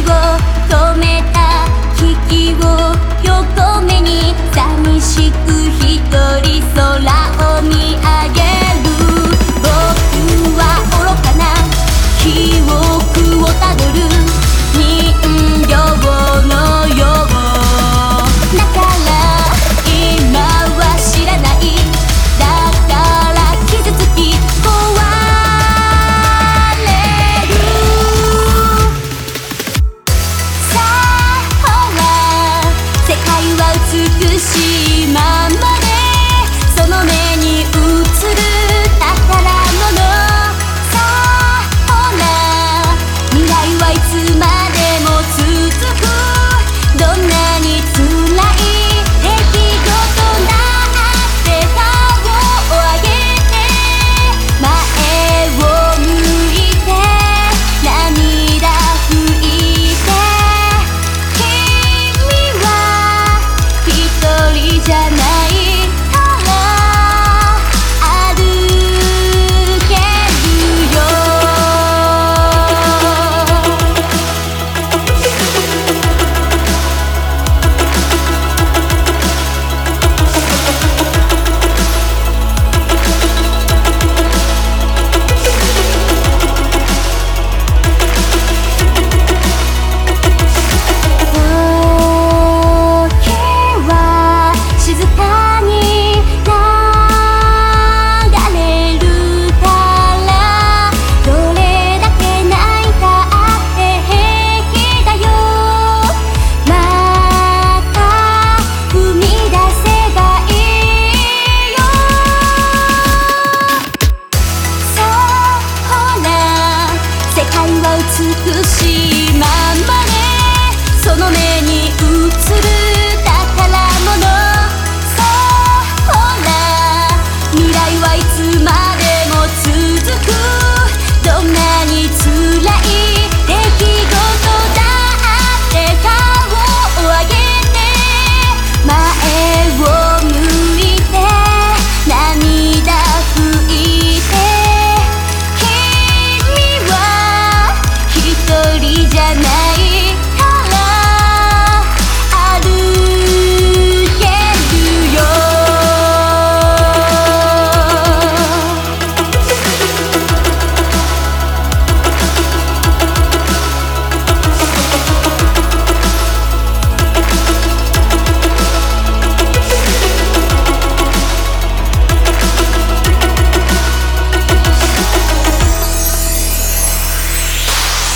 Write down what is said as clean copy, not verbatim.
を止めた危機を横目に寂しく一人空を見上げる。僕は愚かな記憶をたどる人形のようだから今は知らない。だから傷つき壊れる。さあほら世界は美しいままでその目に映る宝物。さあほら未来はいつまでも続く。どんなに辛い出来事だって顔を上げて前を向いて涙拭いて。君は一人じゃないから歩けるよ。時は静かに流れるからどれだけ泣いたって平気だよ。また踏み出せばいいよ。さあほら世界は美しいままでその目に映る宝物。さあほら未来はいつまでも続く。どんなに辛い出来事だって顔を上げて前を向いて涙拭いて。君は一人じゃない